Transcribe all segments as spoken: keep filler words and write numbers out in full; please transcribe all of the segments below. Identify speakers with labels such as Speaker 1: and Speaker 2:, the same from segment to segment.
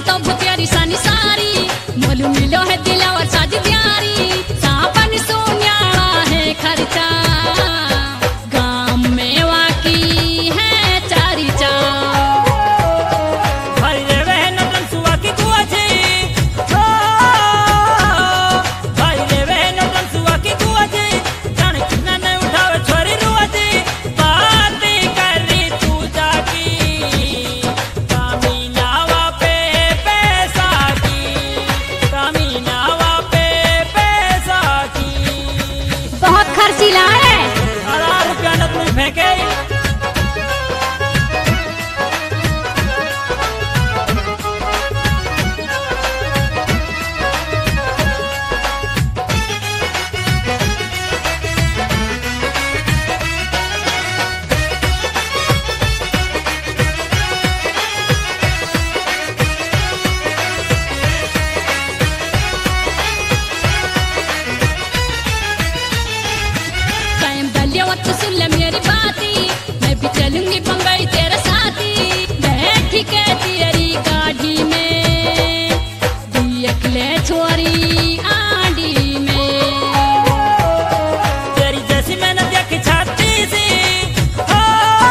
Speaker 1: तो भुतियारी सानी सारी मोलू मिलो है दिलावर साज प्यारी सापन सोन्याला है खर्चा गांव में वाकी है चारी चा
Speaker 2: भाई रे बहन तन सुआ की दुआ छे ओ भाई रे बहन तन सुआ की दुआ छे जाने कितना ने उठावे छोरी रुआ छे बात करी तू जाकी कामीनावा पे पैसा की कामीनावा पे पैसा की
Speaker 1: बहुत खर्चीला है
Speaker 2: अरे रुपया न तू फेंके
Speaker 1: कायम बलियावत सुन ले मेरी बाती मैं भी चलूंगी बम्बई तेरे साथी बैठी के तेरी गाड़ी में दियकले छोरी आंडी में
Speaker 2: तेरी जैसी मैंने देखी छाती सी हो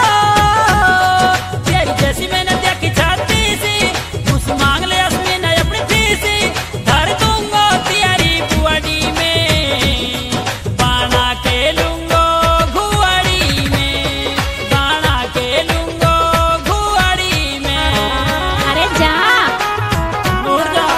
Speaker 2: तेरी जैसी मैंने देखी छाती सी मुझसे मांग ले असमी न अपनी फीसी धर दूंगा तेरी बुआड़ी में बाना के लूंगो घुआड़ी में बाना के लूंगो घुआड़ी में
Speaker 1: अरे जा
Speaker 2: उड़ जा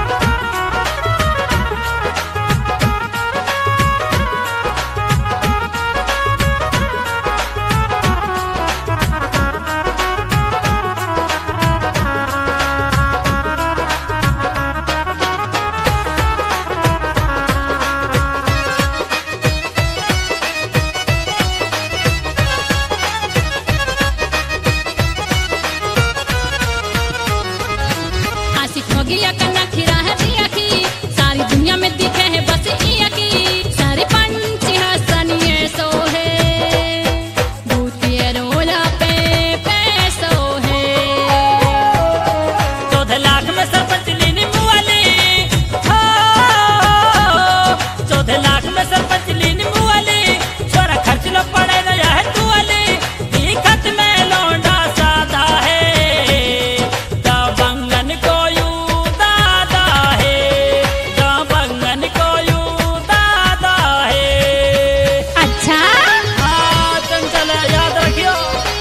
Speaker 1: आशिक हो गया कन्ना खीरा है दिया की सारी दुनिया में दिखे है बस इया की सारे पंछी हसनिए सो है भूतिए रोला पे पैसो है
Speaker 2: चौदह लाख में सरपंच लीनी मुआली हो चौदह लाख में सरपंच लीनी मुआली छोरा खर्च लो पड़े न यह तुअली दिखत में लौंडा सादा है दबंगन को यू दादा है दबंगन को यू दादा है
Speaker 1: अच्छा
Speaker 2: हाँ चंचल याद रखियो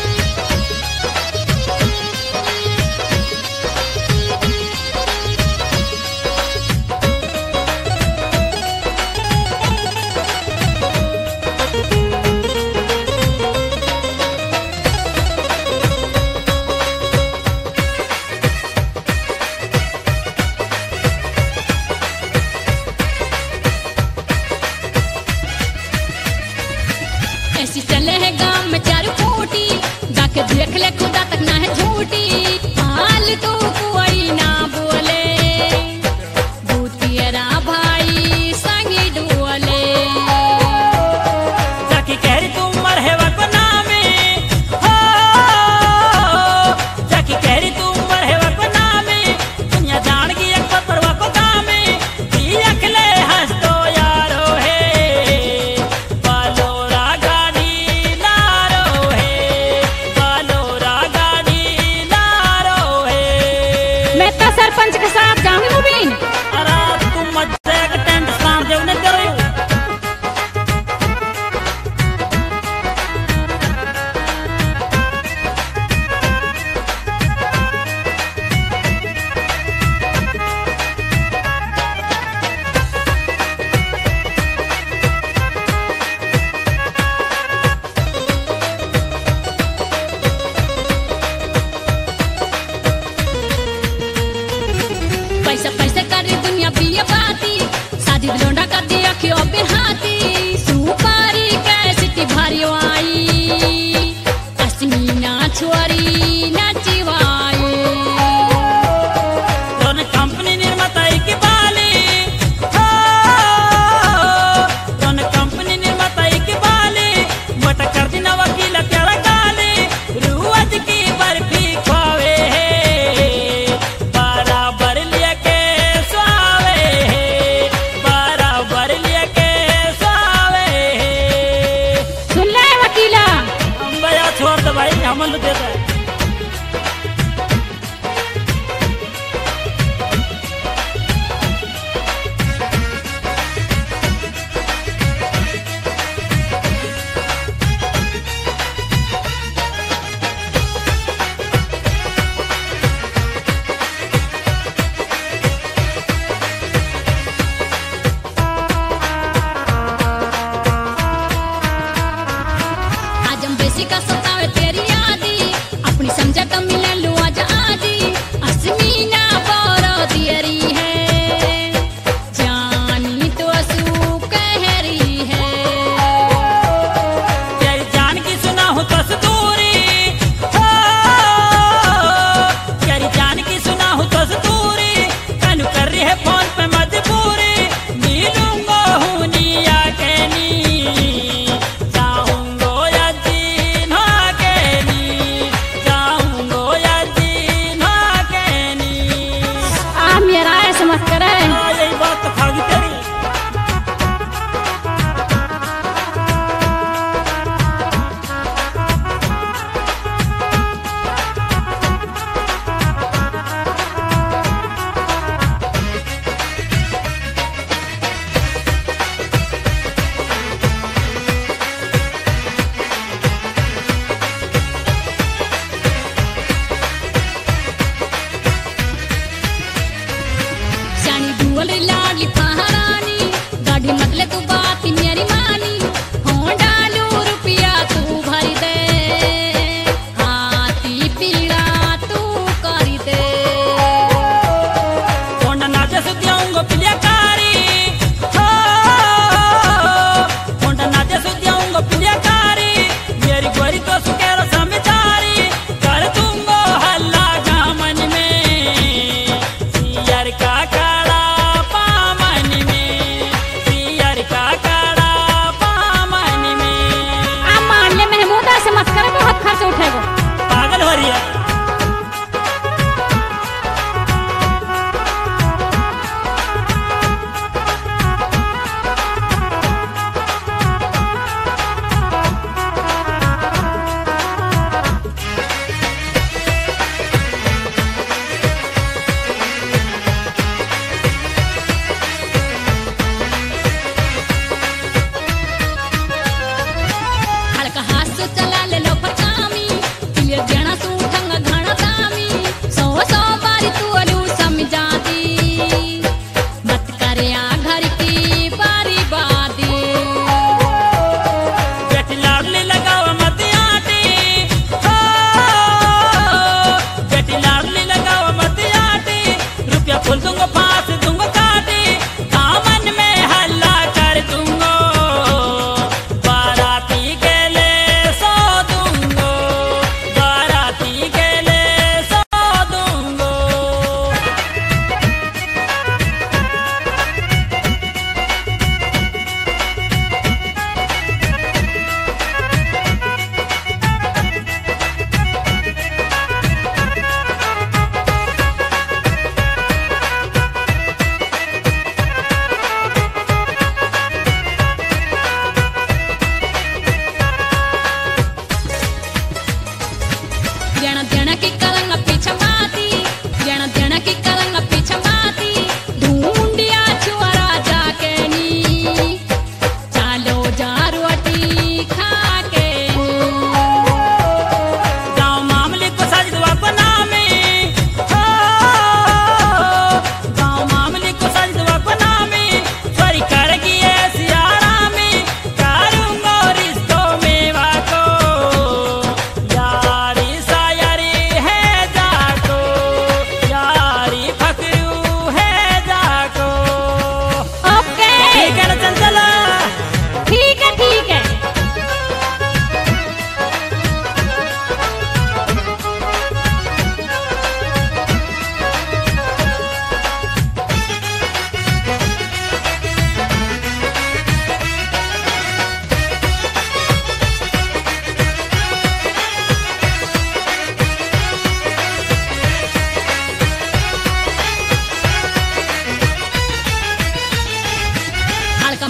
Speaker 1: ऐसी चले है गांव में चार फूटी जाके देख ले खुदा तक ना है झूठी हाल तू कोई ना बोले भूतियरा भाई संगी डोले
Speaker 2: जाकी कहरी तुम मरहेवा को नामे हो जाकी कहरी तुम मरहेवा को नामे दुनिया जान की एक परवा को गामे अखले हंस तो यारो है बालोरा गाड़ी लारो है बालोरा गाड़ी लारो है
Speaker 1: मैं तो सरपंच के साथ जाऊंगी मुबीन
Speaker 2: अरे तुम मत एक टेंट काम देव ने करो
Speaker 1: पैसा पैसा कर रही दुनिया पिए बाती शादी लोंडा कर दिया क्यों बिहाती सुपारी कैसी भारी आई अस्मीना छोरी नाचिवाई
Speaker 2: दोनों कंपनी निर्माता की बाली हो दोनों कंपनी निर्माता की बाली मोटा कर देना वकील तेरा गाली रुआज की बर्फी खावे है बारा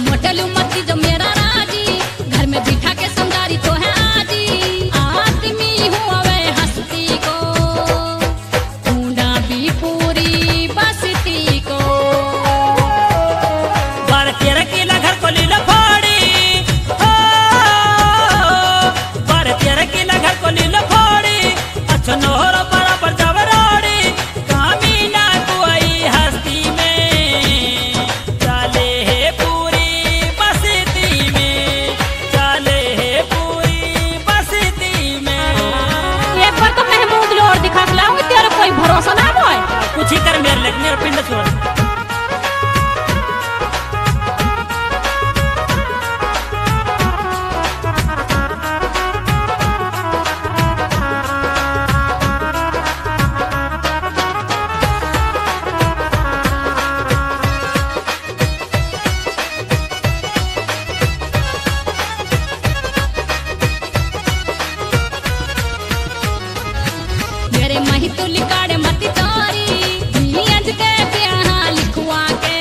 Speaker 1: मोटलू मत जो मेरा राजी, घर में बिठा के समझारी तो है आजी। आदमी हूँ अवे हस्ती को, ढूंढा भी पूरी बस्ती को।
Speaker 2: बार तेरा किला घर को लीला फोड़ी, हो बार तेरा किला घर को लीला फोड़ी। अच्छा नोहर बराबर जबरोड़ी, कामीना कोई हस्ती में चले है पूरी बस्ती में, चले है पूरी बस्ती में।
Speaker 1: एक बार तो महमूद लोर दिखा के लाऊंगी, तेरा कोई भरोसा ना होए।
Speaker 2: कुछ ही कर मेरे लग मेरा पिंड छोड़।
Speaker 1: मेरे मही तो लिकाड़े मती तारी, अंज के प्याहा लिखवा के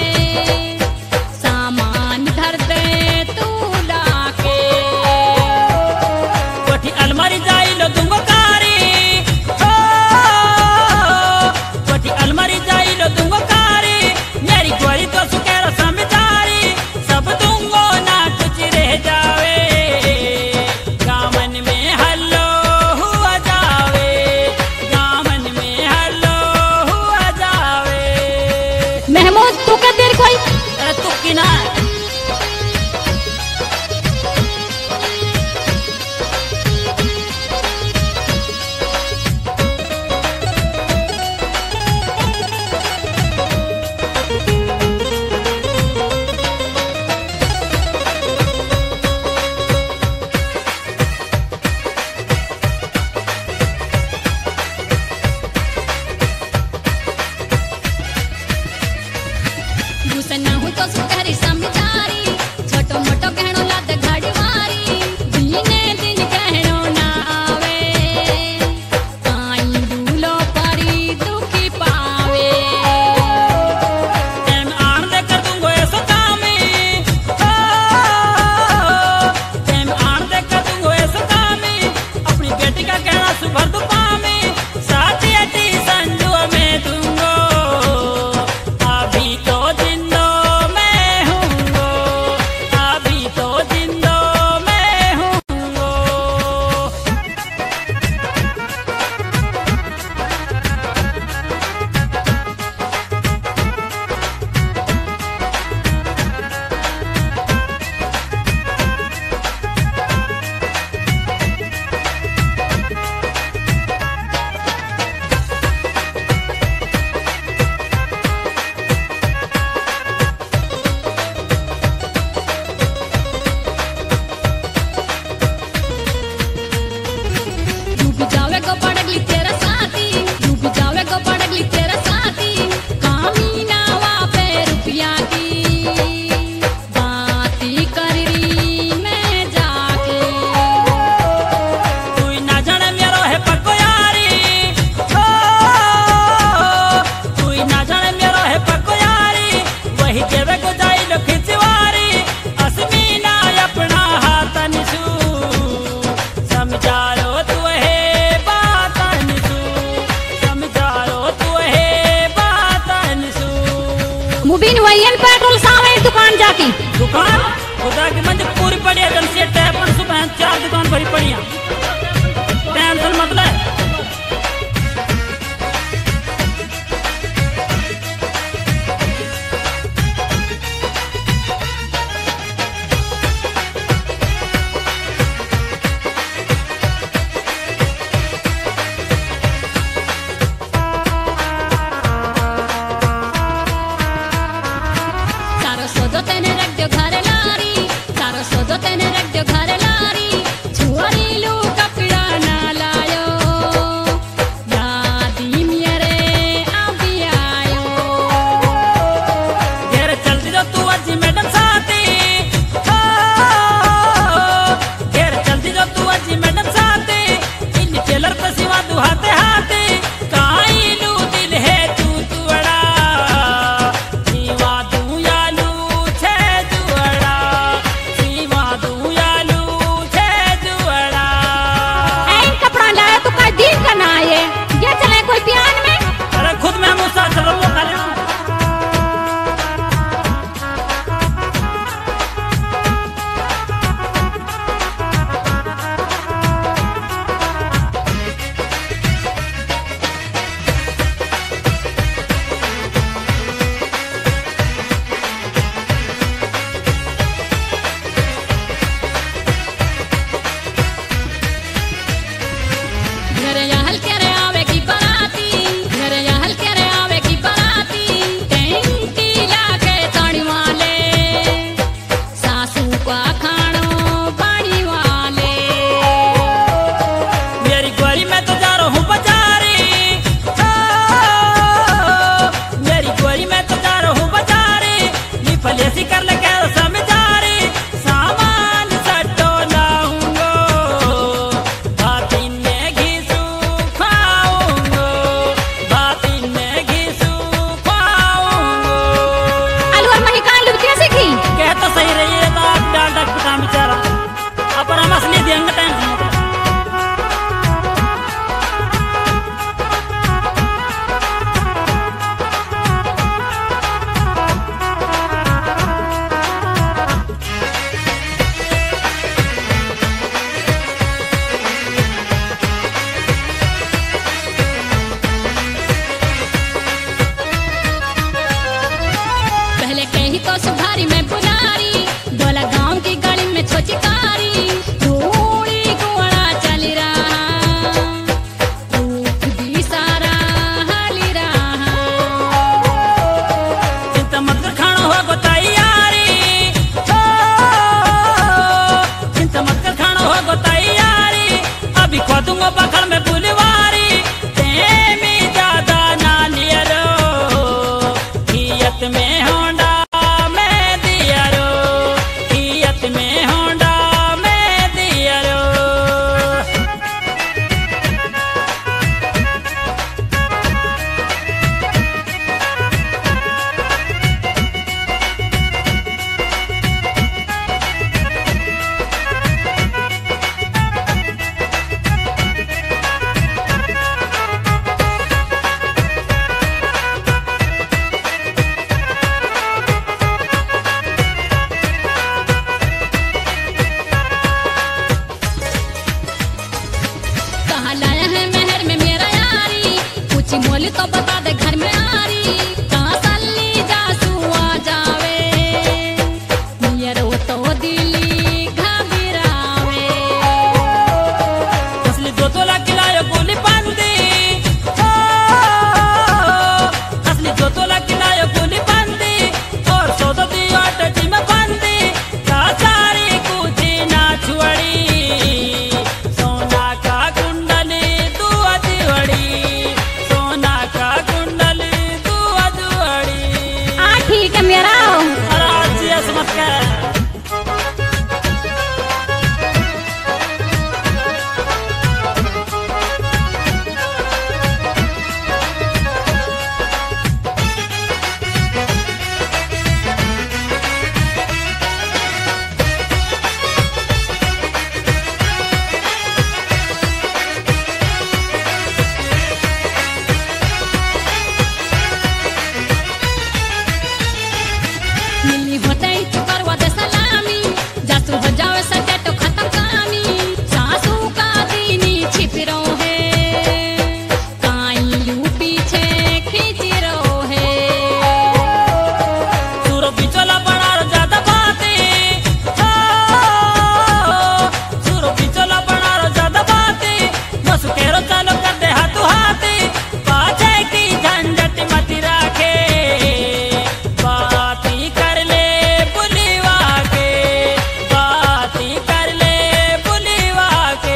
Speaker 1: सामान धर दे तू लाके।
Speaker 2: कोठी अलमारी जाई लो दूंगो कारी, हो कोठी अलमारी जाई लो दूंगो कारी। मेरी गोरी तो सुकेरा समझारी, सब दूंगो ना कुछ रह जावे। गामन में हल्लो हुआ जावे, गामन में हल्लो हुआ जावे।
Speaker 1: महमूद तू क्या देर कोई
Speaker 2: अरे तू की ना
Speaker 1: दूसरा हूँ तो सुकहरी समझारी, छोटो मोटो कहनो लाद घड़वारी। दीने दिन कहनो ना आवे, काई दूलो परी दुखी पावे।
Speaker 2: तेम आन दे कर दूंगो ऐसो कामी, हो तेम आन दे कर दूंगो ऐसो कामी। अपनी बेटी का कहना सुभर दुपामी, साथी अटी संजू में दूंगो। अभी तो जिंदो मैं हूँगो, अभी तो जिंदो मैं हूँगो।
Speaker 1: डूब जावे को पड़गली तेरा साथी, डूब जावे को पड़गली तेरा साथी। कामी नावा पे रुपया की बाती कर रही मैं जाके।
Speaker 2: तू ना जाने मेरो है पक्को यारी, हो तू ना जाने मेरो है पक्को यारी। वही देवे को जाई लो खिंचवारी, असमीना अपना हाथ निसू। समझारो तू है बात निसू, समझारो तू है बात निसू।
Speaker 1: मुबीन वैयन पेट्रोल सावे दुकान जाकी।
Speaker 2: दुकान खुदा की मंदिर पूरी पड़ी है, जन से टैपन सुबह चार दुकान भरी पड़ी है। टेंशन मत ले।
Speaker 1: सारो सोदो तेने रख दो घर लारी, सारो सोदो तेने रख दो घर लारी। छुआरी लू होते ही तू करवा दे सलामी जासू हो जावे सके तो खत्म कहानी सासू का दीनी छिप रहो है काई यू पीछे खींच रहो है
Speaker 2: सूरो बिचोला बना ज्यादा बातें सूरो बिचोला बना ज्यादा बातें बस केरो चालो कर दे हाथों हाथे पाछे की झंझट मत रखे बाती कर ले बुलीवा के बाती कर ले बुलीवा के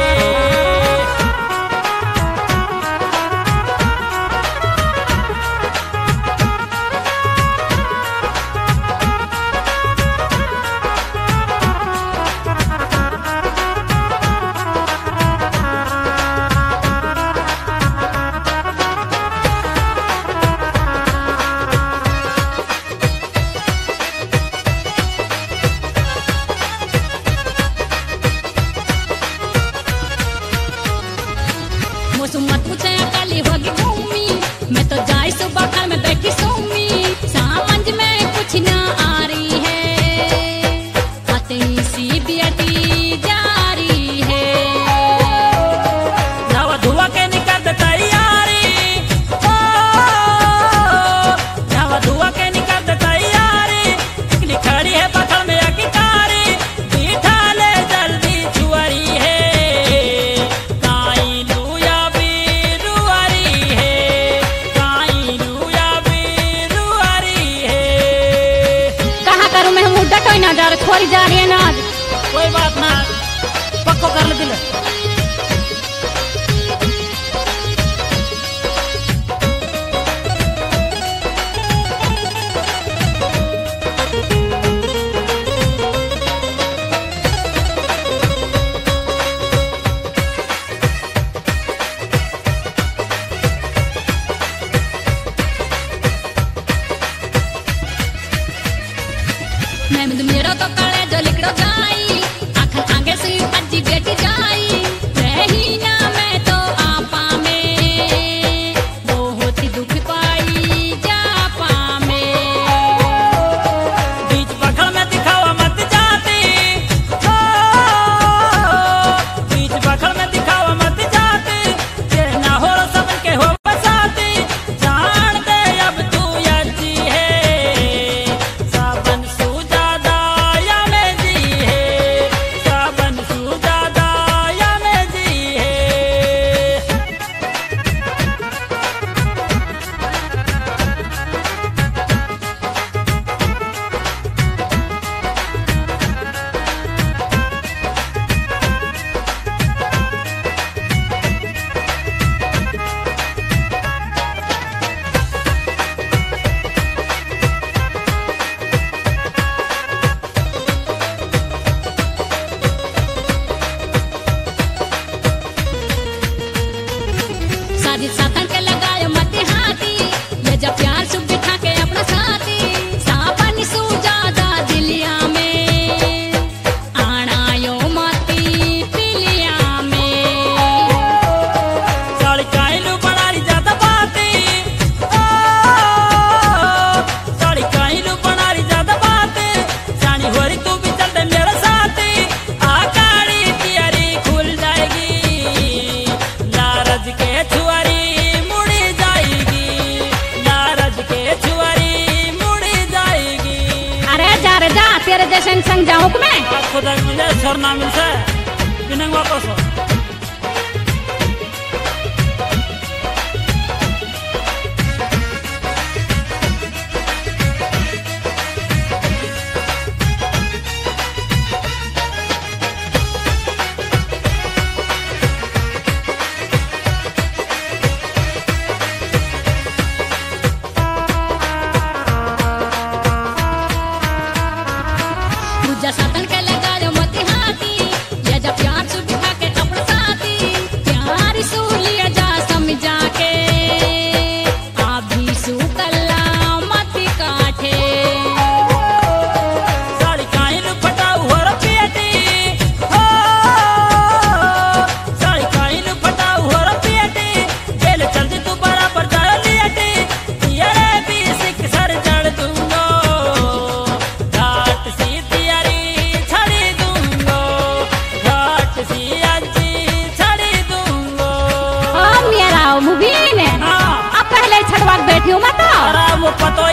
Speaker 1: मौसम मत पूछे काली होगी घूमी मैं तो जाई सुबह घर में बैठी सोमी समझ में कुछ ना आ रही है आते ही सी बेटी जा रही है
Speaker 2: नवा धुआ के निकल दे तैयारी ओ नवा धुआ के निकल दे तैयारी टिकली खड़ी है पत्थर में आकी तारी बिठा ले जल्दी छुआरी है काई लुया बिरुआरी है काई लुया बिरुआरी है
Speaker 1: कहाँ करूँ मैं मुँह डटोई ना डर खोरी जा रही है ना
Speaker 2: कोई बात ना पक्को कर ले दिल
Speaker 1: मैं मेरा तो काले जो लिखड़ो जाई आखन आगे से अज्जी बेटी जाई रही ना मैं तो आपा में वो होती दुख पाई जापा में
Speaker 2: बीच बखल में दिखावा मत जाती ओ बीच बखल में दिखावा मत जाती ये ना हो सब के हो बसाती जान दे अब तू अच्छी है साबन सूजा दाया में जी है साबन सूजा दाया में जी है
Speaker 1: शादी साथन के लगायो मत हाथी ये जब प्यार सुख दिखा के अपना साथी सापन सुजादा दिलिया में आनायो मती पिलिया में
Speaker 2: साड़ी काइलू बनारी ज्यादा बाती ओ साड़ी काइलू बनारी ज्यादा बाती जानी होरी तू भी चल दे मेरे साथी आकारी तियारी खुल जाएगी नारज के छुआरी मुड़ी जाएगी नारज के छुआरी मुड़ी जाएगी
Speaker 1: अरे जा रे जा तेरे जैसे संग जाऊँ मैं
Speaker 2: आप खुदा मिले छोड़ना मिल से बिना वापस हो
Speaker 1: दूजा साथन के लगायो मत हाथी ये जब प्यार सुख दिखा के अपना साथी प्यार सू लिया जा समझा के अभी सू कल्ला मत काठे
Speaker 2: साड़ी काइलू फटाऊ हो रपियटी हो साड़ी काइलू फटाऊ हो रपियटी जेल चल जी तू बराबर जा लियटी ये भी सिख सर जड़ दूंगो
Speaker 1: क्यों मत
Speaker 2: अरे वो पतो